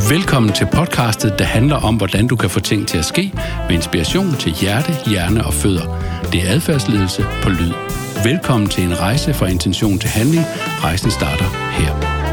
Velkommen til podcastet, der handler om, hvordan du kan få ting til at ske med inspiration til hjerte, hjerne og fødder. Det er adfærdsledelse på lyd. Velkommen til en rejse fra intention til handling. Rejsen starter her.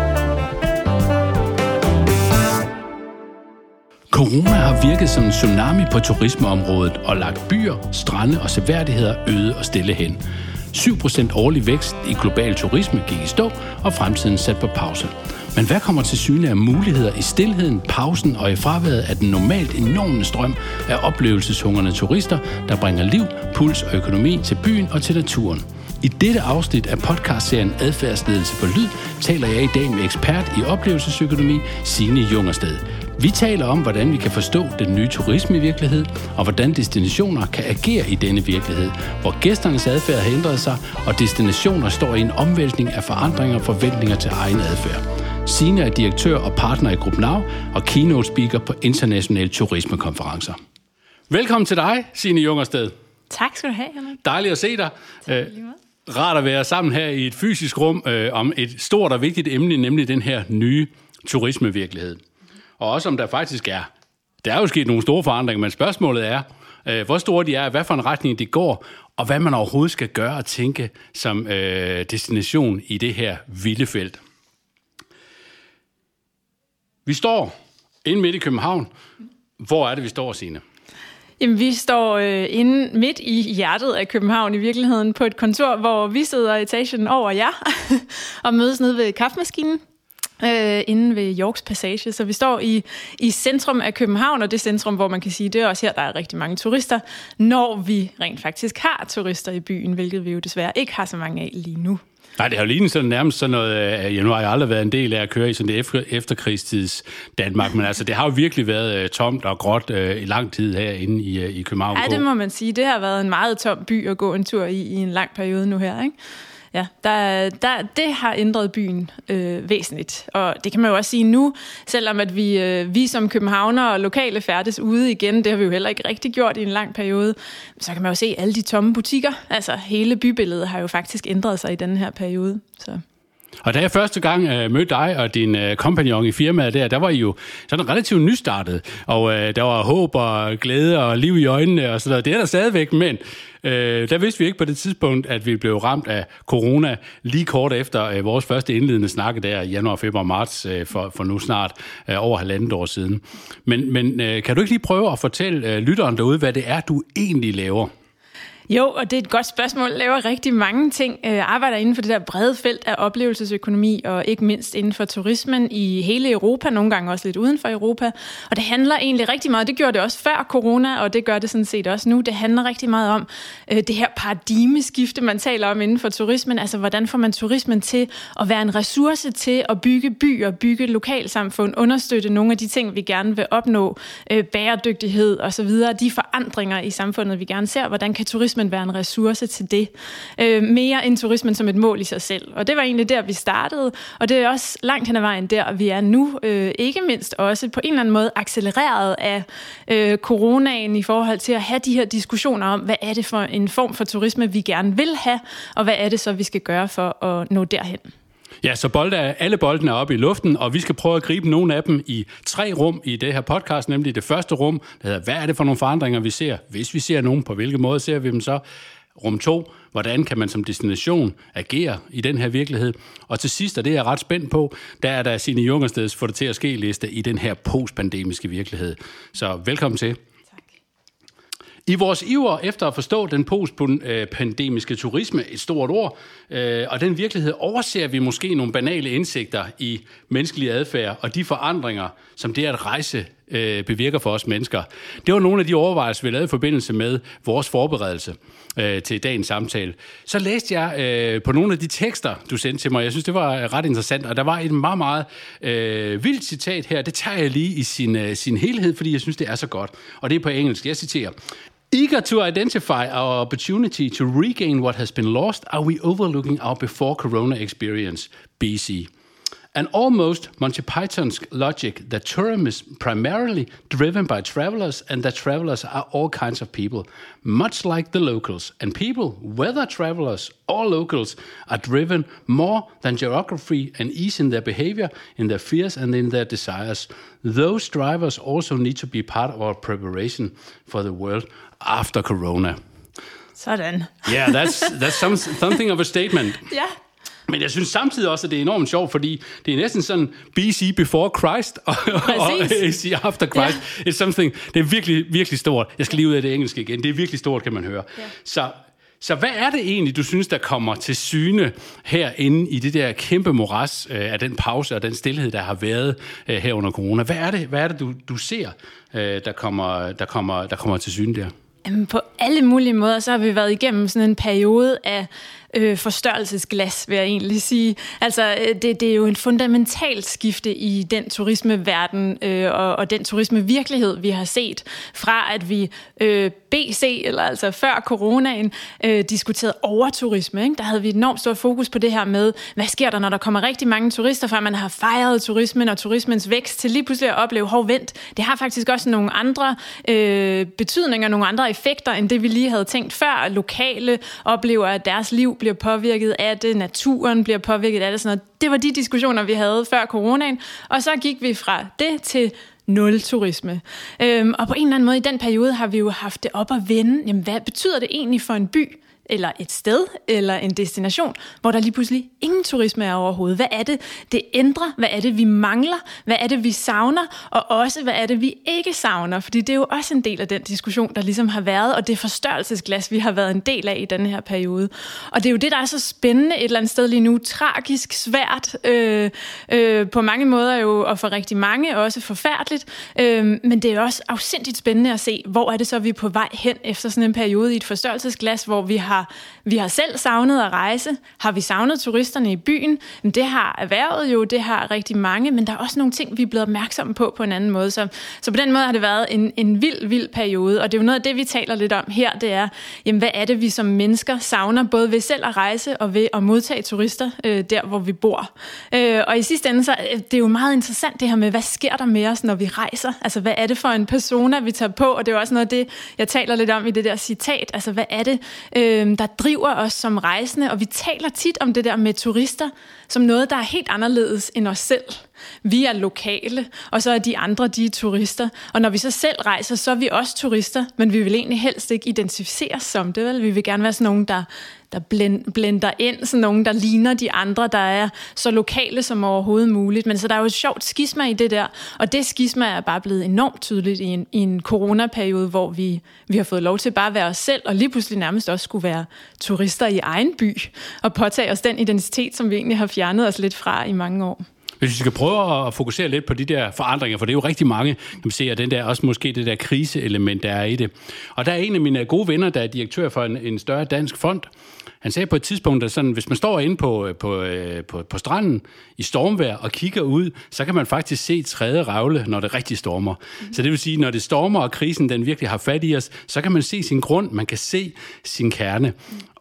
Corona har virket som en tsunami på turismeområdet og lagt byer, strande og seværdigheder øde og stille hen. 7% årlig vækst i global turisme gik i stå, og fremtiden sat på pause. Men hvad kommer til syne af muligheder i stilheden, pausen og i fraværet af den normalt enorme strøm af oplevelseshungrende turister, der bringer liv, puls og økonomi til byen og til naturen? I dette afsnit af podcastserien Adfærdsledelse på lyd taler jeg i dag med ekspert i oplevelsesøkonomi, Signe Jungersted. Vi taler om, hvordan vi kan forstå den nye turismevirkelighed, og hvordan destinationer kan agere i denne virkelighed, hvor gæsternes adfærd har ændret sig, og destinationer står i en omvæltning af forandringer og forventninger til egen adfærd. Signe er direktør og partner i Grup Now og keynote speaker på internationale turismekonferencer. Velkommen til dig, Signe Jungersted. Tak skal du have, Henrik. Dejligt at se dig. Rart at være sammen her i et fysisk rum om et stort og vigtigt emne, nemlig den her nye turismevirkelighed. Og også om der faktisk der er jo sket nogle store forandringer, men spørgsmålet er, hvor store de er, hvad for en retning de går, og hvad man overhovedet skal gøre og tænke som destination i det her vilde felt. Vi står inde midt i København. Hvor er det, vi står, Signe? Jamen, vi står inde midt i hjertet af København i virkeligheden på et kontor, hvor vi sidder etagen over jer og mødes nede ved kaffemaskinen inde ved Yorks Passage. Så vi står i centrum af København, og det centrum, hvor man kan sige, det er også her, der er rigtig mange turister, når vi rent faktisk har turister i byen, hvilket vi jo desværre ikke har så mange af lige nu. Nej, det har jo lignet sådan nærmest sådan noget, nu har jeg aldrig været en del af at køre i sådan det efterkrigstids Danmark, men altså det har jo virkelig været tomt og gråt i lang tid herinde i København. Ja, det må man sige. Det har været en meget tom by at gå en tur i en lang periode nu her, ikke? Ja, det har ændret byen væsentligt, og det kan man jo også sige nu, selvom at vi som københavnere og lokale færdes ude igen, det har vi jo heller ikke rigtig gjort i en lang periode, så kan man jo se alle de tomme butikker, altså hele bybilledet har jo faktisk ændret sig i den her periode, så... Og da jeg første gang mødte dig og din kompagnon i firmaet der var I jo sådan relativt nystartet, og der var håb og glæde og liv i øjnene og sådan noget. Det er der stadigvæk, men der vidste vi ikke på det tidspunkt, at vi blev ramt af corona lige kort efter vores første indledende snakke der i januar, februar, marts for nu snart over 1,5 år siden. Men kan du ikke lige prøve at fortælle lytteren derude, hvad det er, du egentlig laver? Jo, og det er et godt spørgsmål. Jeg laver rigtig mange ting. Arbejder inden for det der brede felt af oplevelsesøkonomi, og ikke mindst inden for turismen i hele Europa, nogle gange også lidt uden for Europa. Og det handler egentlig rigtig meget, det gjorde det også før corona, og det gør det sådan set også nu. Det handler rigtig meget om det her paradigmeskifte, man taler om inden for turismen. Altså, hvordan får man turismen til at være en ressource til at bygge byer, bygge lokalsamfund, understøtte nogle af de ting, vi gerne vil opnå, bæredygtighed osv., de forandringer i samfundet, vi gerne ser. Hvordan kan turismen være en ressource til det? Mere end turismen som et mål i sig selv. Og det var egentlig der, vi startede, og det er også langt hen ad vejen der, vi er nu. Ikke mindst også på en eller anden måde accelereret af coronaen i forhold til at have de her diskussioner om, hvad er det for en form for turisme, vi gerne vil have, og hvad er det så, vi skal gøre for at nå derhen. Ja, så alle boldene er oppe i luften, og vi skal prøve at gribe nogle af dem i 3 rum i det her podcast, nemlig det første rum, der hedder, hvad er det for nogle forandringer, vi ser? Hvis vi ser nogen, på hvilke måde ser vi dem så? Rum 2, hvordan kan man som destination agere i den her virkelighed? Og til sidst, og det er jeg ret spændt på, der er der Signe Jungersteds få det til at ske liste i den her postpandemiske virkelighed. Så velkommen til. I vores iver efter at forstå den postpandemiske turisme, et stort ord, og den virkelighed overser vi måske nogle banale indsigter i menneskelig adfærd og de forandringer, som det at rejse bevirker for os mennesker. Det var nogle af de overvejelser, vi lavede i forbindelse med vores forberedelse til dagens samtale. Så læste jeg på nogle af de tekster, du sendte til mig. Jeg synes, det var ret interessant, og der var et meget, meget vildt citat her. Det tager jeg lige i sin helhed, fordi jeg synes, det er så godt. Og det er på engelsk. Jeg citerer: Eager to identify our opportunity to regain what has been lost, are we overlooking our before corona experience, BC? An almost Monty Python's logic that tourism is primarily driven by travelers and that travelers are all kinds of people, much like the locals. And people, whether travelers or locals, are driven more than geography and ease in their behavior, in their fears and in their desires. Those drivers also need to be part of our preparation for the world after Corona. Sådan. Yeah, that's something of a statement. Ja. Men jeg synes samtidig også, at det er enormt sjovt, fordi det er næsten sådan BC before Christ og AC after Christ. Yeah. It's something, det er virkelig, virkelig stort. Jeg skal lige ud af det engelske igen. Det er virkelig stort, kan man høre. Yeah. Så hvad er det egentlig, du synes, der kommer til syne herinde i det der kæmpe moras af den pause og den stilhed, der har været her under corona? Hvad er det du ser, der kommer til syne der? Jamen, på alle mulige måder, så har vi været igennem sådan en periode af forstørrelsesglas, vil jeg egentlig sige. Altså, det er jo en fundamentalt skifte i den turismeverden og den turismevirkelighed, vi har set, fra at vi BC, eller altså før coronaen, diskuterede overturisme. Ikke? Der havde vi et enormt stort fokus på det her med, hvad sker der, når der kommer rigtig mange turister, fra man har fejret turismen og turismens vækst, til lige pludselig at opleve, vent, det har faktisk også nogle andre betydninger, nogle andre effekter, end det vi lige havde tænkt før. Lokale oplever, at deres liv bliver påvirket af det, naturen bliver påvirket af det, sådan noget. Det var de diskussioner, vi havde før coronaen, og så gik vi fra det til nul turisme. Og på en eller anden måde i den periode har vi jo haft det op at vende. Jamen, hvad betyder det egentlig for en by, eller et sted, eller en destination, hvor der lige pludselig ingen turisme er overhovedet? Hvad er det, det ændrer? Hvad er det, vi mangler? Hvad er det, vi savner? Og også, hvad er det, vi ikke savner? Fordi det er jo også en del af den diskussion, der ligesom har været, og det forstørrelsesglas, vi har været en del af i denne her periode. Og det er jo det, der er så spændende et eller andet sted lige nu. Tragisk, svært, på mange måder jo, og for rigtig mange også forfærdeligt. Men det er også afsindigt spændende at se, hvor er det så, vi er på vej hen efter sådan en periode i et forstørrelsesglas, hvor vi har selv savnet at rejse. Har vi savnet turisterne i byen? Det har erhvervet jo, det har rigtig mange, men der er også nogle ting, vi er blevet opmærksomme på en anden måde. Så på den måde har det været en vild periode, og det er jo noget af det, vi taler lidt om her, det er, jamen, hvad er det, vi som mennesker savner, både ved selv at rejse og ved at modtage turister der, hvor vi bor. Og i sidste ende, så det er jo meget interessant det her med, hvad sker der med os, når vi rejser? Altså, hvad er det for en persona, vi tager på? Og det er jo også noget af det, jeg taler lidt om i det der citat. Altså, hvad er det, der driver os som rejsende, og vi taler tit om det der med turister som noget, der er helt anderledes end os selv. Vi er lokale, og så er de andre, de er turister. Og når vi så selv rejser, så er vi også turister, men vi vil egentlig helst ikke identificeres som det, vel? Vi vil gerne være sådan nogen, der blender ind, sådan nogen, der ligner de andre, der er så lokale som overhovedet muligt. Men så der er jo et sjovt skisma i det der, og det skisma er bare blevet enormt tydeligt i en coronaperiode, hvor vi har fået lov til bare at være os selv, og lige pludselig nærmest også skulle være turister i egen by, og påtage os den identitet, som vi egentlig har fjernet os lidt fra i mange år. Hvis vi skal prøve at fokusere lidt på de der forandringer, for det er jo rigtig mange, som ser den der, også måske det der kriseelement, der er i det. Og der er en af mine gode venner, der er direktør for en større dansk fond. Han sagde på et tidspunkt, at sådan, hvis man står inde på stranden i stormvejr og kigger ud, så kan man faktisk se træde revle, når det rigtig stormer. Så det vil sige, når det stormer, og krisen den virkelig har fat i os, så kan man se sin grund, man kan se sin kerne.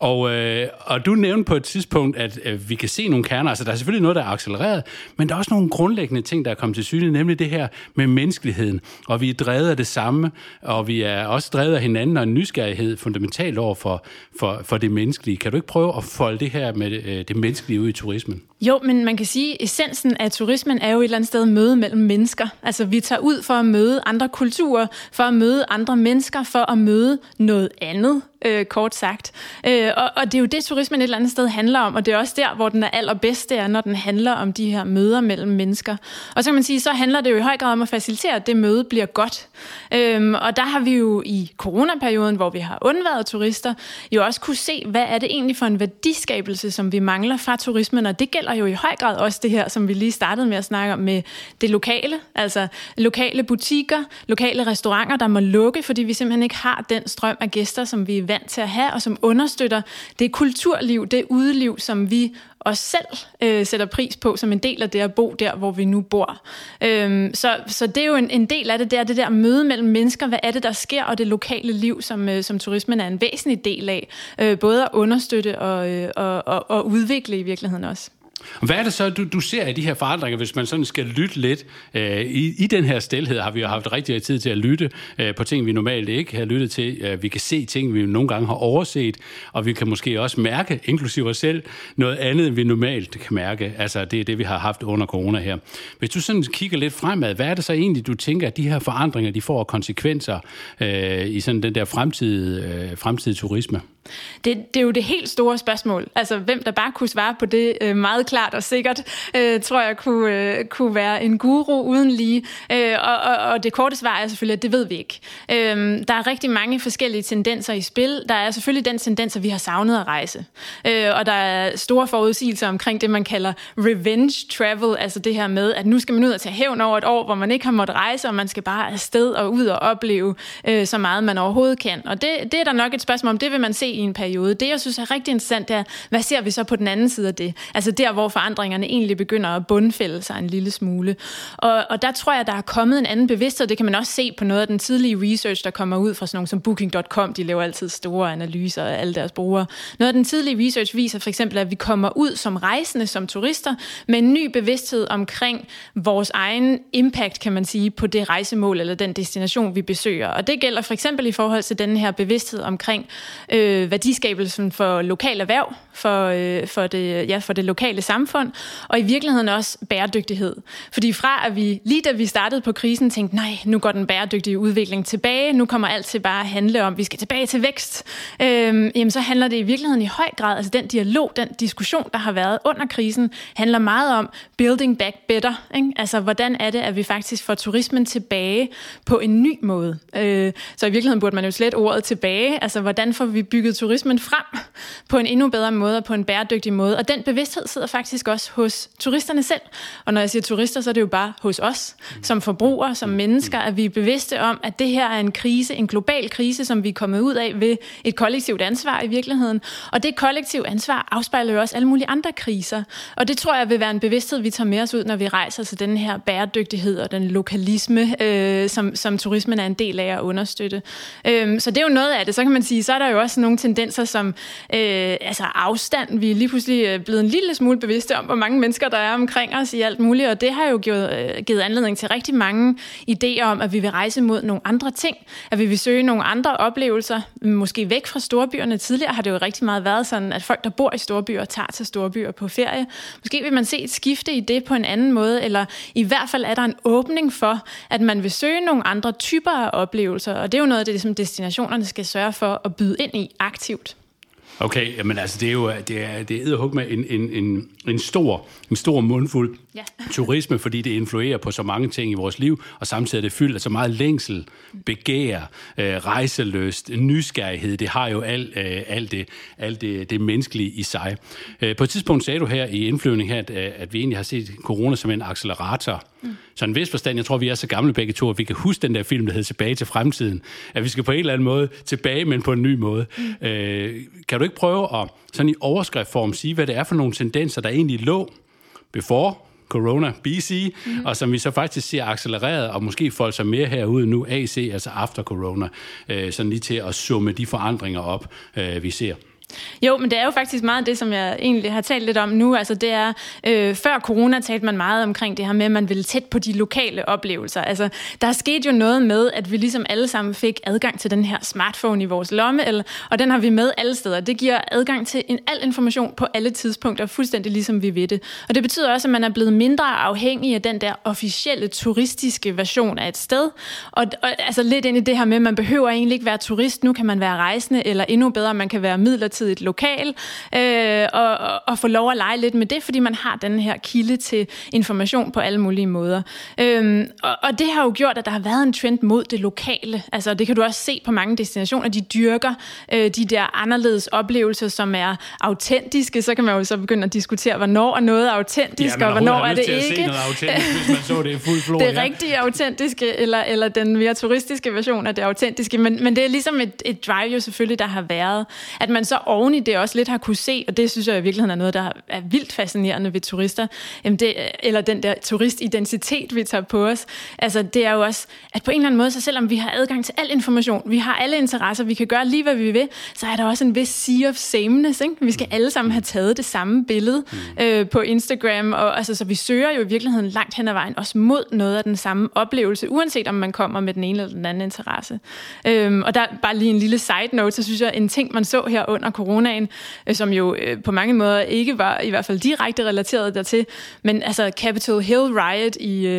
Og du nævnte på et tidspunkt, at vi kan se nogle kerner. Altså, der er selvfølgelig noget, der er accelereret, men der er også nogle grundlæggende ting, der er kommet til syne, nemlig det her med menneskeligheden. Og vi er drevet af det samme, og vi er også drevet af hinanden, og en nysgerrighed fundamentalt over for det menneskelige. Kan du ikke prøve at folde det her med det menneskelige ud i turismen? Jo, men man kan sige, at essensen af turismen er jo et eller andet sted møde mellem mennesker. Altså, vi tager ud for at møde andre kulturer, for at møde andre mennesker, for at møde noget andet, kort sagt. Og det er jo det, turismen et eller andet sted handler om, og det er også der, hvor den er allerbedst, det er, når den handler om de her møder mellem mennesker. Og så kan man sige, så handler det jo i høj grad om at facilitere, at det møde bliver godt. Og der har vi jo i coronaperioden, hvor vi har undværet turister, jo også kunne se, hvad er det egentlig for en værdiskabelse, som vi mangler fra turismen, og det gælder jo i høj grad også det her, som vi lige startede med at snakke om med det lokale, altså lokale butikker, lokale restauranter, der må lukke, fordi vi simpelthen ikke har den strøm af gæster, som vi er vant til at have, og som understøtter det kulturliv, det udeliv, som vi os selv sætter pris på som en del af det at bo der, hvor vi nu bor. Så det er jo en del af det der møde mellem mennesker, hvad er det, der sker, og det lokale liv, som turismen er en væsentlig del af, både at understøtte og udvikle i virkeligheden også. Hvad er det så, du ser i de her forandringer, hvis man sådan skal lytte lidt? I den her stilhed har vi jo haft rigtig tid til at lytte på ting, vi normalt ikke har lyttet til. Vi kan se ting, vi nogle gange har overset, og vi kan måske også mærke, inklusive os selv, noget andet, end vi normalt kan mærke. Altså, det er det, vi har haft under corona her. Hvis du sådan kigger lidt fremad, hvad er det så egentlig, du tænker, at de her forandringer, de får konsekvenser i sådan den der fremtidige turisme? Det er jo det helt store spørgsmål. Altså, hvem der bare kunne svare på det meget klart og sikkert, tror jeg kunne være en guru uden lige. Og det korte svar er selvfølgelig, at det ved vi ikke. Der er rigtig mange forskellige tendenser i spil. Der er selvfølgelig den tendens, at vi har savnet at rejse. Og der er store forudsigelser omkring det, man kalder revenge travel, altså det her med, at nu skal man ud og tage hævn over et år, hvor man ikke har måttet rejse, og man skal bare afsted og ud og opleve så meget, man overhovedet kan. Og det er der nok et spørgsmål om, det vil man se i en periode. Det, jeg synes er rigtig interessant, er, hvad ser vi så på den anden side af det? Altså der, hvor forandringerne egentlig begynder at bundfælde sig en lille smule. Og der tror jeg, der er kommet en anden bevidsthed. Det kan man også se på noget af den tidlige research, der kommer ud fra sådan nogle som Booking.com. De laver altid store analyser af alle deres brugere. Noget af den tidlige research viser for eksempel, at vi kommer ud som rejsende, som turister, med en ny bevidsthed omkring vores egen impact, kan man sige, på det rejsemål eller den destination, vi besøger. Og det gælder for eksempel i forhold til den her bevidsthed omkring værdiskabelsen for lokal erhverv, for det lokale samfund, og i virkeligheden også bæredygtighed. Fordi fra at vi, lige da vi startede på krisen, tænkte, nej, nu går den bæredygtige udvikling tilbage, nu kommer alt til bare at handle om, vi skal tilbage til vækst, jamen så handler det i virkeligheden i høj grad, altså den dialog, den diskussion, der har været under krisen, handler meget om building back better, ikke? Altså hvordan er det, at vi faktisk får turismen tilbage på en ny måde. Så i virkeligheden burde man jo slet ordet tilbage, altså hvordan får vi bygget turismen frem på en endnu bedre måde og på en bæredygtig måde. Og den bevidsthed sidder faktisk også hos turisterne selv. Og når jeg siger turister, så er det jo bare hos os, som forbrugere, som mennesker, at vi er bevidste om, at det her er en krise, en global krise, som vi er kommet ud af ved et kollektivt ansvar i virkeligheden. Og det kollektive ansvar afspejler jo også alle mulige andre kriser. Og det tror jeg vil være en bevidsthed, vi tager med os ud, når vi rejser til den her bæredygtighed og den lokalisme, som turismen er en del af at understøtte. Så det er jo noget af det. Så kan man sige, så er der jo også nogle tendenser som afstand. Vi er lige pludselig blevet en lille smule bevidste om, hvor mange mennesker der er omkring os i alt muligt, og det har jo givet anledning til rigtig mange idéer om, at vi vil rejse mod nogle andre ting, at vi vil søge nogle andre oplevelser, måske væk fra storbyerne. Tidligere har det jo rigtig meget været sådan, at folk, der bor i storbyer, tager til storbyer på ferie. Måske vil man se et skifte i det på en anden måde, eller i hvert fald er der en åbning for, at man vil søge nogle andre typer af oplevelser, og det er jo noget af det, som destinationerne skal sørge for at byde ind i aktivt. Okay, jamen altså det er jo edderhug med en stor mundfuld turisme, fordi det influerer på så mange ting i vores liv, og samtidig er det fyldt af så meget længsel, begær, rejselyst, nysgerrighed. Det har jo alt det menneskelige i sig. På et tidspunkt sagde du her i indflyvning her, at vi egentlig har set corona som en accelerator. Så en vis forstand, jeg tror, vi er så gamle begge to, at vi kan huske den der film, der hedder Tilbage til fremtiden. At vi skal på en eller anden måde tilbage, men på en ny måde. Kan du ikke prøve at sådan i overskriftform sige, hvad det er for nogle tendenser, der egentlig lå before corona, BC, og som vi så faktisk ser accelereret, og måske folde sig mere herude nu, AC, altså after corona, sådan lige til at summe de forandringer op, vi ser. Jo, men det er jo faktisk meget det, som jeg egentlig har talt lidt om nu. Altså det er, før corona talte man meget omkring det her med, at man ville tæt på de lokale oplevelser. Altså der skete jo noget med, at vi ligesom alle sammen fik adgang til den her smartphone i vores lomme, og den har vi med alle steder. Det giver adgang til al information på alle tidspunkter, fuldstændig ligesom vi ved det. Og det betyder også, at man er blevet mindre afhængig af den der officielle turistiske version af et sted. Og altså lidt ind i det her med, at man behøver egentlig ikke være turist. Nu kan man være rejsende, eller endnu bedre, man kan være midlertidigt et lokal, og få lov at lege lidt med det, fordi man har den her kilde til information på alle mulige måder. Og det har jo gjort, at der har været en trend mod det lokale. Altså det kan du også se på mange destinationer, de dyrker de der anderledes oplevelser, som er autentiske. Så kan man jo så begynde at diskutere, hvornår er noget autentisk, og hvornår er det ikke. Hvis man så det fuld flor, det rigtige autentiske, eller den mere turistiske version af det autentiske. Men det er ligesom et drive jo selvfølgelig, der har været, at man så oven i det også lidt har kunne se, og det synes jeg i virkeligheden er noget, der er vildt fascinerende ved turister, eller den der turistidentitet, vi tager på os. Altså, det er jo også, at på en eller anden måde, så selvom vi har adgang til al information, vi har alle interesser, vi kan gøre lige, hvad vi vil, så er der også en vis sea of sameness, ikke? Vi skal alle sammen have taget det samme billede på Instagram, og altså, så vi søger jo i virkeligheden langt hen ad vejen også mod noget af den samme oplevelse, uanset om man kommer med den ene eller den anden interesse. Og der bare lige en lille side note, så synes jeg, en ting, man så her under coronaen, som jo på mange måder ikke var i hvert fald direkte relateret dertil, men altså Capitol Hill riot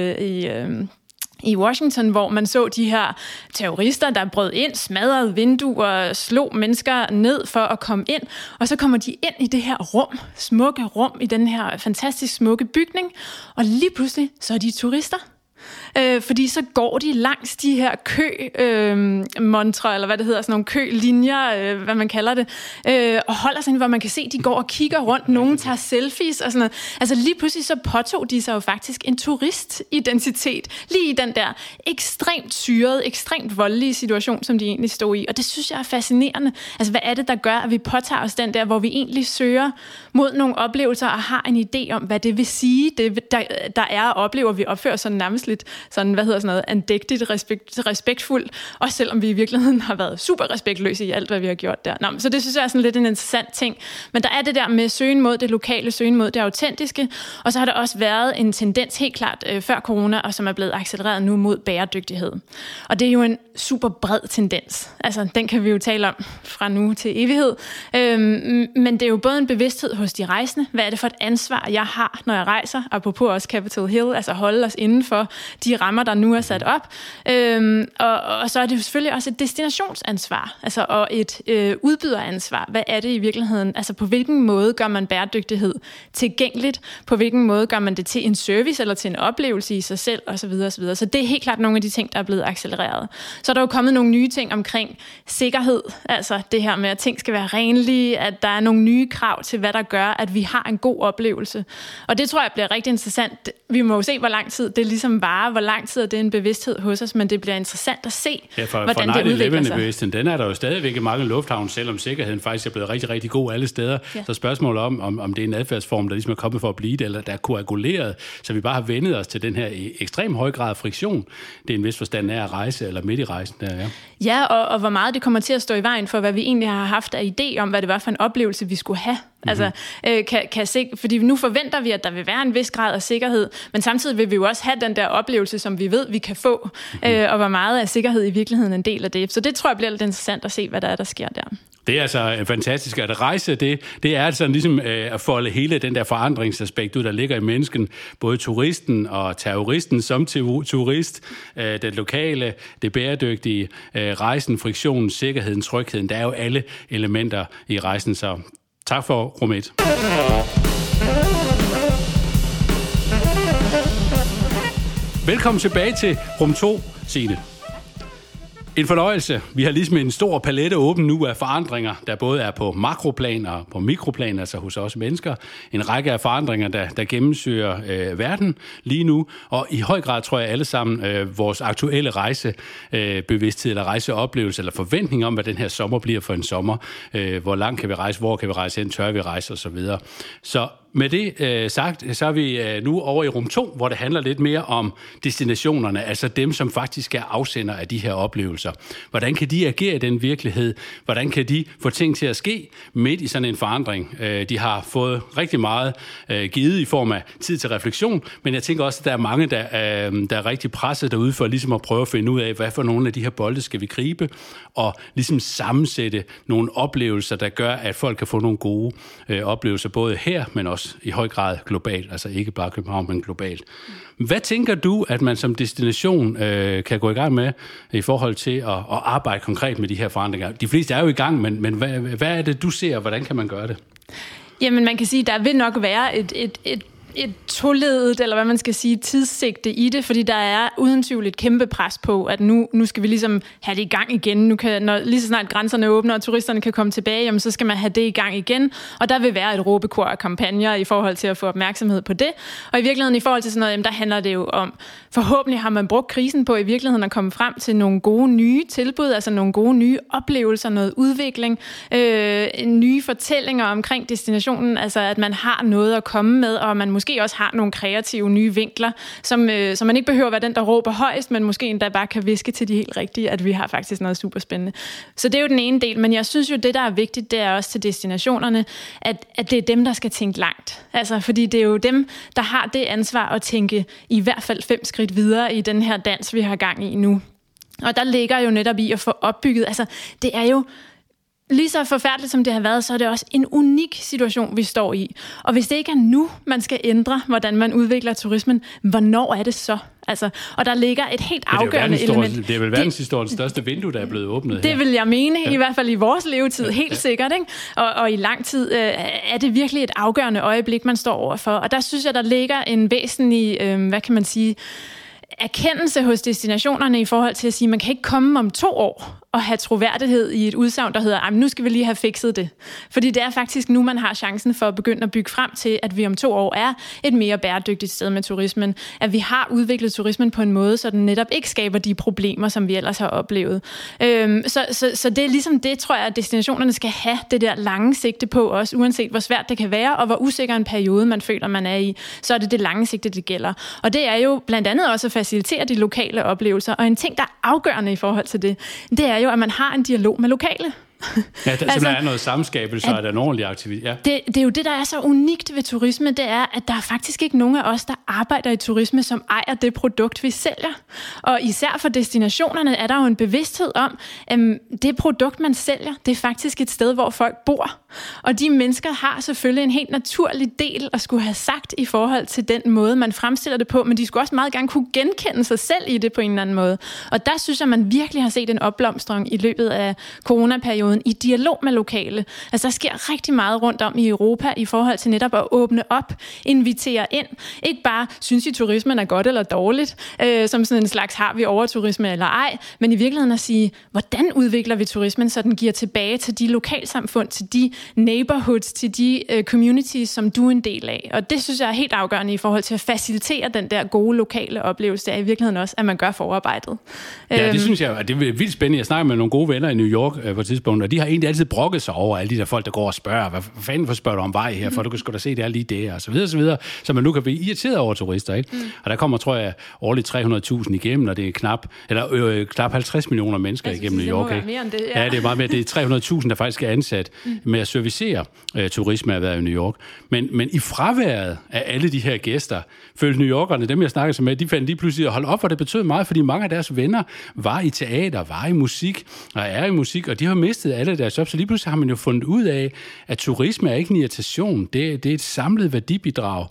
i Washington, hvor man så de her terrorister, der brød ind, smadrede vinduer, slog mennesker ned for at komme ind, og så kommer de ind i det her smukke rum, i den her fantastisk smukke bygning, og lige pludselig, så er de turister. Fordi så går de langs de her kømontrer, eller hvad det hedder, sådan nogle kølinjer, hvad man kalder det, og holder sig ind, hvor man kan se, de går og kigger rundt, nogen tager selfies og sådan noget. Altså lige pludselig så påtog de sig jo faktisk en turistidentitet, lige i den der ekstremt syrede, ekstremt voldelige situation, som de egentlig stod i. Og det synes jeg er fascinerende. Altså hvad er det, der gør, at vi påtager os den der, hvor vi egentlig søger mod nogle oplevelser og har en idé om, hvad det vil sige, det der er at opleve, og vi opfører sådan nærmest lidt sådan, hvad hedder sådan noget, andægtigt, respektfuldt, også selvom vi i virkeligheden har været super respektløse i alt, hvad vi har gjort der. Så det synes jeg er sådan lidt en interessant ting. Men der er det der med søgen mod det lokale, søgen mod det autentiske, og så har der også været en tendens helt klart før corona, og som er blevet accelereret nu mod bæredygtighed. Og det er jo en super bred tendens. Altså, den kan vi jo tale om fra nu til evighed. Men det er jo både en bevidsthed hos de rejsende. Hvad er det for et ansvar, jeg har, når jeg rejser? Apropos også Capitol Hill, altså holde os inden for de rammer, der nu er sat op. Og så er det jo selvfølgelig også et destinationsansvar, altså, og et udbyderansvar. Hvad er det i virkeligheden? Altså på hvilken måde gør man bæredygtighed tilgængeligt? På hvilken måde gør man det til en service eller til en oplevelse i sig selv? Osv. osv. Så det er helt klart nogle af de ting, der er blevet accelereret. Så er der jo kommet nogle nye ting omkring sikkerhed. Altså det her med, at ting skal være renlige, at der er nogle nye krav til, hvad der gør, at vi har en god oplevelse. Og det tror jeg bliver rigtig interessant. Vi må jo se, hvor lang tid det ligesom varer, hvor lang tid er det en bevidsthed hos os, men det bliver interessant at se, hvordan det udvikler sig. Bevidstheden, den er der jo stadigvæk i mange lufthavne, selvom sikkerheden faktisk er blevet rigtig, rigtig god alle steder. Ja. Så spørgsmålet om det er en adfærdsform, der ligesom er kommet for at blive det, eller der er koaguleret, så vi bare har vendet os til den her ekstrem høj grad af friktion. Det er en vis forstand af at rejse, eller midt i rejsen. Der, ja. Ja, og hvor meget det kommer til at stå i vejen for, hvad vi egentlig har haft af idé om, hvad det var for en oplevelse, vi skulle have. Altså, fordi nu forventer vi, at der vil være en vis grad af sikkerhed, men samtidig vil vi jo også have den der oplevelse, som vi ved, vi kan få, og hvor meget af sikkerhed i virkeligheden en del af det. Så det tror jeg bliver lidt interessant at se, hvad der sker der. Det er altså fantastisk at rejse. Det er altså ligesom at folde hele den der forandringsaspekt ud, der ligger i mennesken. Både turisten og terroristen som turist, det lokale, det bæredygtige, rejsen, friktionen, sikkerheden, trygheden. Der er jo alle elementer i rejsen, så tak for rum 1. Velkommen tilbage til rum 2, Signe. En fornøjelse. Vi har ligesom en stor palette åben nu af forandringer, der både er på makroplan og på mikroplan, altså hos os mennesker. En række af forandringer, der gennemsyrer verden lige nu, og i høj grad tror jeg alle sammen vores aktuelle rejsebevidsthed eller rejseoplevelse eller forventning om, hvad den her sommer bliver for en sommer. Hvor langt kan vi rejse, hvor kan vi rejse hen, tør vi rejse osv. Så med det sagt, så er vi nu over i rum 2, hvor det handler lidt mere om destinationerne, altså dem, som faktisk er afsender af de her oplevelser. Hvordan kan de agere i den virkelighed? Hvordan kan de få ting til at ske midt i sådan en forandring? De har fået rigtig meget givet i form af tid til refleksion, men jeg tænker også, at der er mange, der er rigtig presset derude for ligesom at prøve at finde ud af, hvad for nogle af de her bolde skal vi gribe, og ligesom sammensætte nogle oplevelser, der gør, at folk kan få nogle gode oplevelser, både her, men også i høj grad globalt, altså ikke bare København, men globalt. Hvad tænker du, at man som destination kan gå i gang med i forhold til at arbejde konkret med de her forandringer? De fleste er jo i gang, men hvad er det, du ser, og hvordan kan man gøre det? Jamen, man kan sige, at der vil nok være et toledet, eller hvad man skal sige, tidssigte i det, fordi der er uden tvivl et kæmpe pres på, at nu skal vi ligesom have det i gang igen. Lige så snart grænserne åbner, og turisterne kan komme tilbage, jamen, så skal man have det i gang igen. Og der vil være et råbekor af kampagner i forhold til at få opmærksomhed på det. Og i virkeligheden i forhold til sådan noget, jamen, der handler det jo om, forhåbentlig har man brugt krisen på i virkeligheden at komme frem til nogle gode nye tilbud, altså nogle gode nye oplevelser, noget udvikling, nye fortællinger omkring destinationen, altså at man har noget at komme med, og man måske også har nogle kreative nye vinkler, som man ikke behøver at være den, der råber højst, men måske endda bare kan viske til de helt rigtige, at vi har faktisk noget super spændende. Så det er jo den ene del, men jeg synes jo, det der er vigtigt, det er også til destinationerne, at det er dem, der skal tænke langt. Altså, fordi det er jo dem, der har det ansvar at tænke i hvert fald 5 skridt videre i den her dans, vi har gang i nu. Og der ligger jo netop i at få opbygget, altså det er jo lige så forfærdeligt, som det har været, så er det også en unik situation, vi står i. Og hvis det ikke er nu, man skal ændre, hvordan man udvikler turismen, hvornår er det så? Altså, og der ligger et helt afgørende element. Det er vel verdenshistoriens største vindue, der er blevet åbnet her. Det vil jeg mene, i hvert fald i vores levetid, helt sikkert. Ikke? Og i lang tid er det virkelig et afgørende øjeblik, man står overfor. Og der synes jeg, der ligger en væsentlig, hvad kan man sige, erkendelse hos destinationerne i forhold til at sige, at man kan ikke komme om 2 år og have troværdighed i et udsagn, der hedder, nu skal vi lige have fikset det. Fordi det er faktisk nu, man har chancen for at begynde at bygge frem til, at vi om 2 år er et mere bæredygtigt sted med turismen. At vi har udviklet turismen på en måde, så den netop ikke skaber de problemer, som vi ellers har oplevet. Så det er ligesom det, tror jeg, at destinationerne skal have det der lange sigte på også, uanset hvor svært det kan være, og hvor usikker en periode man føler, man er i, så er det lange sigte, det gælder. Og det er jo blandt andet også at facilitere de lokale oplevelser. Og en ting, der er afgørende i forhold til det er jo, at man har en dialog med lokale. Ja, der altså, er noget samskabelse, og der er en ordentlig aktivitet. Ja. Det er jo det, der er så unikt ved turisme, det er, at der er faktisk ikke nogen af os, der arbejder i turisme, som ejer det produkt, vi sælger. Og især for destinationerne er der jo en bevidsthed om, at det produkt, man sælger, det er faktisk et sted, hvor folk bor. Og de mennesker har selvfølgelig en helt naturlig del at skulle have sagt i forhold til den måde, man fremstiller det på, men de skulle også meget gerne kunne genkende sig selv i det på en eller anden måde. Og der synes jeg, man virkelig har set en opblomstring i løbet af coronaperioden i dialog med lokale. Altså, der sker rigtig meget rundt om i Europa i forhold til netop at åbne op, invitere ind. Ikke bare, synes I turismen er godt eller dårligt, som sådan en slags har vi overturisme eller ej, men i virkeligheden at sige, hvordan udvikler vi turismen, så den giver tilbage til de lokalsamfund, til de neighborhoods, til de communities, som du er en del af. Og det synes jeg er helt afgørende i forhold til at facilitere den der gode lokale oplevelse. Det er i virkeligheden også, at man gør forarbejdet. Ja, det synes jeg, det er vildt spændende. Jeg snakker med nogle gode venner i New York på et tidspunkt, og de har egentlig altid brokket sig over alle de der folk, der går og spørger, hvad fanden spørger du om vej her, for du kan sgu da se, det er lige det, og så videre, så videre. Så man nu kan blive irriteret over turister, ikke? Og der kommer, tror jeg, årligt 300.000 igennem, og det er knap 50 millioner mennesker igennem New York. Det mere end det, ja, det er meget mere. Det er 300.000, der faktisk er ansat med at servicere turismeerhvervet i New York. Men i fraværet af alle de her gæster, følte New Yorkerne, dem jeg snakkede med, de fandt lige pludselig at holde op, og det betød meget, fordi mange af deres venner var i teater, var i musik, og er i musik, og de har mistet alle deres job, så lige pludselig har man jo fundet ud af, at turisme er ikke en irritation, det er et samlet værdibidrag,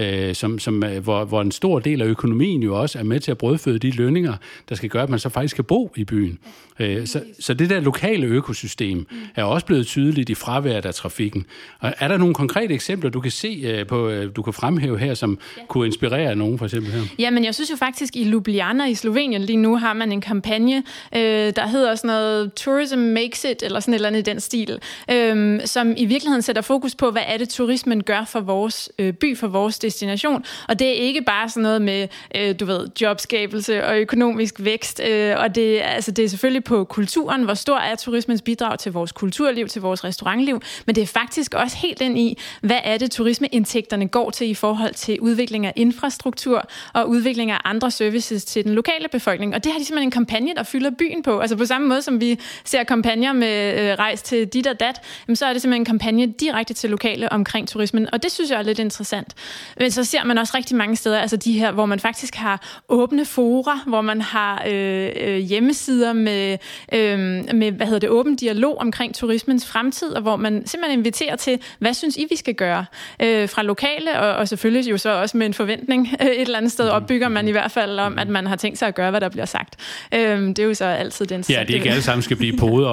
hvor en stor del af økonomien jo også er med til at brødføde de lønninger, der skal gøre, at man så faktisk kan bo i byen. Så det der lokale økosystem er også blevet tydeligt i fraværet af trafikken. Og er der nogle konkrete eksempler, du kan se du kan fremhæve her, som kunne inspirere nogen, for eksempel her? Ja, men jeg synes jo faktisk, i Ljubljana i Slovenien lige nu har man en kampagne, der hedder sådan noget Tourism Makes It, eller sådan et eller andet i den stil, som i virkeligheden sætter fokus på, hvad er det, turismen gør for vores by, for vores destination. Og det er ikke bare sådan noget med, jobskabelse og økonomisk vækst, og det er selvfølgelig på kulturen, hvor stor er turismens bidrag til vores kulturliv, til vores restaurantliv, men det er faktisk også helt ind i, hvad er det, turismeindtægterne går til i forhold til udvikling af infrastruktur og udvikling af andre services til den lokale befolkning. Og det har de simpelthen en kampagne, der fylder byen på. Altså på samme måde, som vi ser kampagner med rejs til dit og dat, så er det simpelthen en kampagne direkte til lokale omkring turismen, og det synes jeg er lidt interessant. Men så ser man også rigtig mange steder, altså de her, hvor man faktisk har åbne fora, hvor man har hjemmesider med åben dialog omkring turismens fremtid, og hvor man simpelthen inviterer til, hvad synes I, vi skal gøre fra lokale, og selvfølgelig jo så også med en forventning et eller andet sted opbygger man i hvert fald om, at man har tænkt sig at gøre, hvad der bliver sagt. Det er jo så altid den. Ja, det er ikke alle sammen skal blive poder og forhåbentlig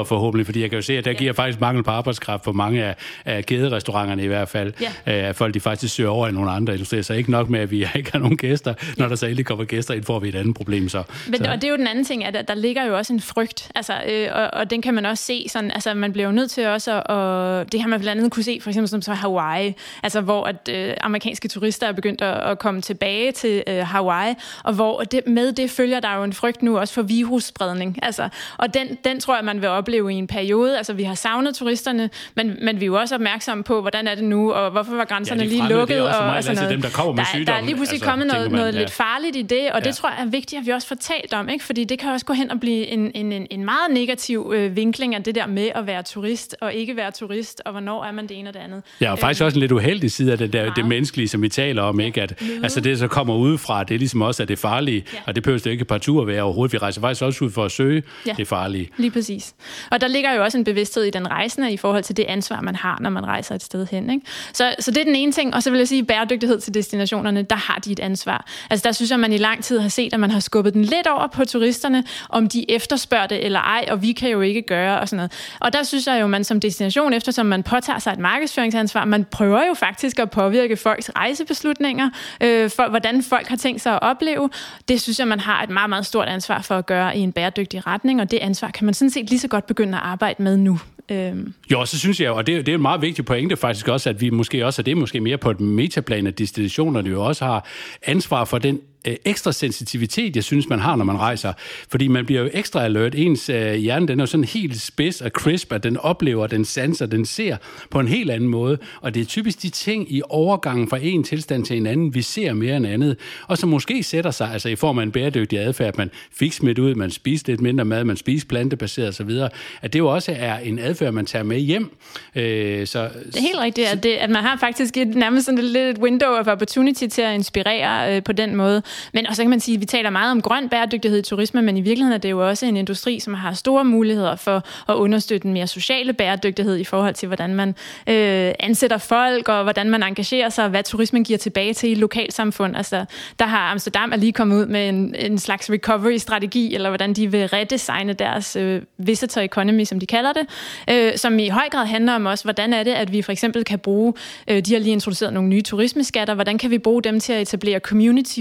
fordi jeg kan jo se, at der giver faktisk mangel på arbejdskraft på mange af kæderestauranterne i hvert fald. At folk de faktisk søger over i nogle andre industrier, så ikke nok med, at vi ikke har nogen gæster. Når der så endelig kommer gæster ind, får vi et andet problem så. Men, og det er jo den anden ting, at der ligger jo også en frygt, altså, og den kan man også se sådan, altså man bliver jo nødt til også, og det har man blandt andet kunne se, for eksempel som så Hawaii, altså hvor at amerikanske turister er begyndt at komme tilbage til Hawaii, og hvor med det følger der jo en frygt nu også for virusspredning, altså, og den tror jeg, man vil opleve i en periode, altså vi har savnet turisterne, men vi er jo også opmærksomme på, hvordan er det nu, og hvorfor var grænserne lige lukket, og sådan noget. Dem, der kommer med sygdomme, der er lige pludselig kommet noget lidt farligt i det, og det tror jeg er vigtigt, at vi også får talt om, ikke? Fordi det kan også gå hen og blive en meget negativ vinkling af det der med at være turist og ikke være turist, og hvornår er man det ene og det andet. Ja, og faktisk også en lidt uheldig side af det menneskelige, som vi taler om, ikke? At, altså det, der kommer udefra, det er ligesom også, at det er farligt, og det behøver det ikke partout at være overhovedet. Vi rejser faktisk også ud for at søge det farlige. Lige præcis. Og der ligger jo også en bevidsthed i den rejsende i forhold til det ansvar, man har, når man rejser et sted hen, ikke? Så det er den ene ting, og så vil jeg sige, bæredygtighed til destinationerne, der har de et ansvar. Altså der synes jeg, man i lang tid har set, at man har skubbet den lidt over på turisterne, om de efterspørger det eller ej, og vi kan jo ikke gøre og sådan noget. Og der synes jeg jo, man som destination, eftersom man påtager sig et markedsføringsansvar, man prøver jo faktisk at påvirke folks rejsebeslutninger, for hvordan folk har tænkt sig at opleve. Det synes jeg, man har et meget, meget stort ansvar for at gøre i en bæredygtig retning, og det ansvar kan man sådan set lige så godt begynde at arbejde med nu. Jo, så synes jeg, og det er en meget vigtig pointe faktisk også, at vi måske også, og det er måske mere på et metaplan, at destinationerne jo også har ansvar for den ekstra sensitivitet, jeg synes, man har, når man rejser. Fordi man bliver jo ekstra alert. Ens hjerne, den er jo sådan helt spids og crisp, at den oplever, den sanser, den ser på en helt anden måde. Og det er typisk de ting i overgangen fra en tilstand til en anden, vi ser mere end andet. Og som måske sætter sig, altså i form af en bæredygtig adfærd, man fik smidt ud, man spiser lidt mindre mad, man spiser plantebaseret osv., at det jo også er en adfærd, man tager med hjem. Så, det er helt rigtigt, at man har faktisk nærmest sådan et window of opportunity til at inspirere på den måde. Men også kan man sige, at vi taler meget om grøn bæredygtighed i turisme, men i virkeligheden er det jo også en industri, som har store muligheder for at understøtte en mere sociale bæredygtighed i forhold til, hvordan man ansætter folk, og hvordan man engagerer sig, og hvad turismen giver tilbage til i lokalsamfund. Altså, der har Amsterdam lige kommet ud med en slags recovery-strategi, eller hvordan de vil redesigne deres visitor economy, som de kalder det, som i høj grad handler om også, hvordan er det, at vi for eksempel kan bruge, de har lige introduceret nogle nye turismeskatter, hvordan kan vi bruge dem til at etablere community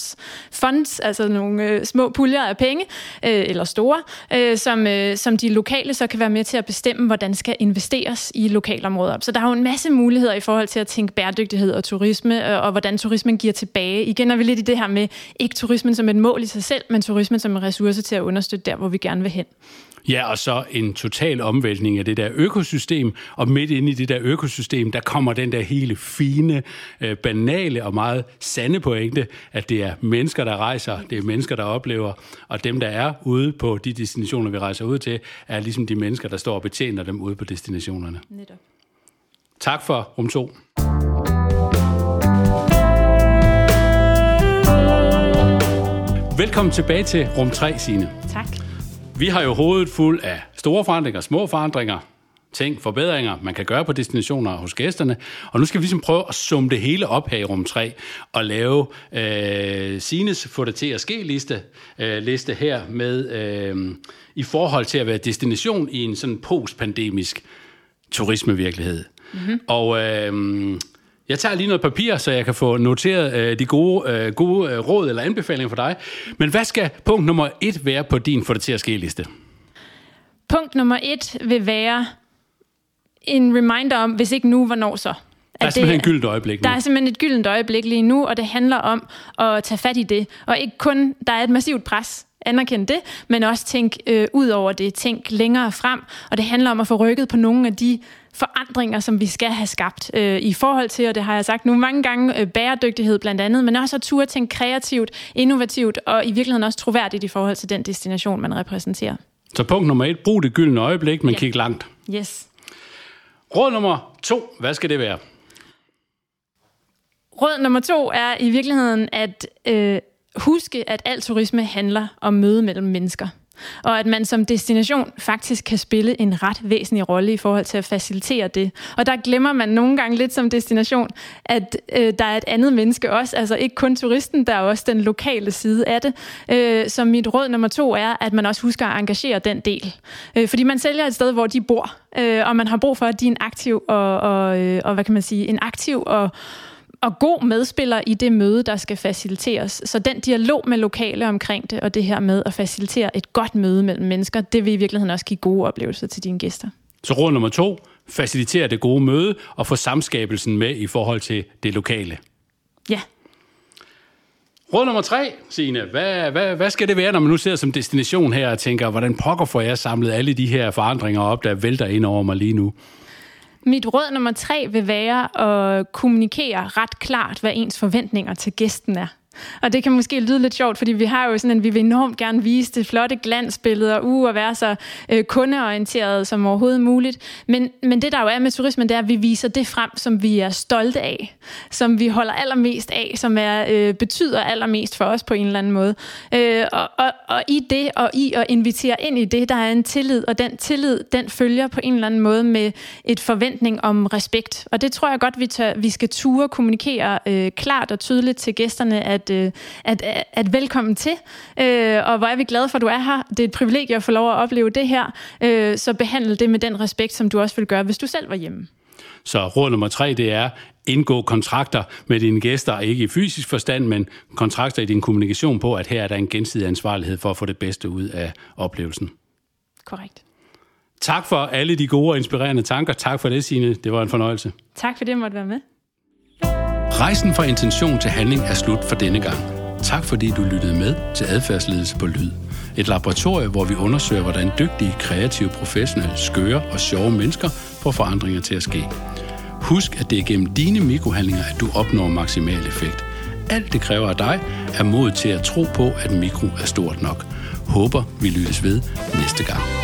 funds, altså nogle små puljer af penge, eller store, som de lokale så kan være med til at bestemme, hvordan skal investeres i lokalområder. Så der er jo en masse muligheder i forhold til at tænke bæredygtighed og turisme, og hvordan turismen giver tilbage. Igen er vi lidt i det her med, ikke turismen som et mål i sig selv, men turismen som en ressource til at understøtte der, hvor vi gerne vil hen. Ja, og så en total omvæltning af det der økosystem, og midt inde i det der økosystem, der kommer den der hele fine, banale og meget sande pointe, at det er mennesker, der rejser, det er mennesker, der oplever, og dem, der er ude på de destinationer, vi rejser ud til, er ligesom de mennesker, der står og betjener dem ude på destinationerne. Netop. Tak for rum 2. Velkommen tilbage til rum 3, Signe. Tak. Vi har jo hovedet fuld af store forandringer, små forandringer, ting, forbedringer, man kan gøre på destinationer hos gæsterne. Og nu skal vi ligesom prøve at summe det hele op her i rum 3 og lave Signes få det til at ske liste her med i forhold til at være destination i en sådan postpandemisk turismevirkelighed. Mm-hmm. Og jeg tager lige noget papir, så jeg kan få noteret de gode råd eller anbefalinger for dig. Men hvad skal punkt nummer 1 være på din få det til at ske liste? Punkt nummer 1 vil være en reminder om, hvis ikke nu, hvornår så? Der er simpelthen et gyldent øjeblik nu. Der er simpelthen et gyldent øjeblik lige nu, og det handler om at tage fat i det. Og ikke kun, der er et massivt pres, anerkend det, men også tænk ud over det, tænk længere frem. Og det handler om at få rykket på nogle af de forandringer, som vi skal have skabt i forhold til, og det har jeg sagt nu mange gange, bæredygtighed blandt andet, men også at turde tænke kreativt, innovativt og i virkeligheden også troværdigt i forhold til den destination, man repræsenterer. Så punkt nummer 1, brug det gyldne øjeblik, men kig langt. Yes. Råd nummer 2, hvad skal det være? Råd nummer 2 er i virkeligheden at huske, at al turisme handler om møde mellem mennesker. og at man som destination faktisk kan spille en ret væsentlig rolle i forhold til at facilitere det. Og der glemmer man nogle gange lidt som destination, at der er et andet menneske også, altså ikke kun turisten, der er også den lokale side af det. Så mit råd nummer 2 er, at man også husker at engagere den del. Fordi man sælger et sted, hvor de bor, og man har brug for, at de er en aktiv og hvad kan man sige, en aktiv og god medspiller i det møde, der skal faciliteres. Så den dialog med lokale omkring det, og det her med at facilitere et godt møde mellem mennesker, det vil i virkeligheden også give gode oplevelser til dine gæster. Så råd nummer 2, facilitere det gode møde og få samskabelsen med i forhold til det lokale. Ja. Råd nummer 3, Signe. Hvad skal det være, når man nu sidder som destination her og tænker, hvordan pokker får jeg samlet alle de her forandringer op, der vælter ind over mig lige nu? Mit råd nummer 3 vil være at kommunikere ret klart, hvad ens forventninger til gæsten er. Og det kan måske lyde lidt sjovt, fordi vi har jo sådan vi vil enormt gerne vise det flotte glansbilleder, og være så kundeorienteret som overhovedet muligt. Men det der jo er med turismen, det er, at vi viser det frem, som vi er stolte af, som vi holder allermest af, som betyder allermest for os på en eller anden måde. Og i det, og i at invitere ind i det, der er en tillid, og den tillid, den følger på en eller anden måde med et forventning om respekt. Og det tror jeg godt, vi skal ture kommunikere klart og tydeligt til gæsterne, at velkommen til, og hvor er vi glade for, at du er her. Det er et privilegie at få lov at opleve det her, så behandle det med den respekt, som du også vil gøre, hvis du selv var hjemme. Så råd nummer 3, det er indgå kontrakter med dine gæster, ikke i fysisk forstand, men kontrakter i din kommunikation på, at her er der en gensidig ansvarlighed for at få det bedste ud af oplevelsen. Korrekt. Tak for alle de gode og inspirerende tanker. Tak for det, Signe. Det var en fornøjelse. Tak for det, jeg måtte være med. Rejsen fra intention til handling er slut for denne gang. Tak fordi du lyttede med til Adfærdsledelse på Lyd. Et laboratorium, hvor vi undersøger, hvordan dygtige, kreative, professionelle, skøre og sjove mennesker får forandringer til at ske. Husk, at det er gennem dine mikrohandlinger, at du opnår maksimal effekt. Alt det kræver af dig er mod til at tro på, at mikro er stort nok. Håber, vi lyttes ved næste gang.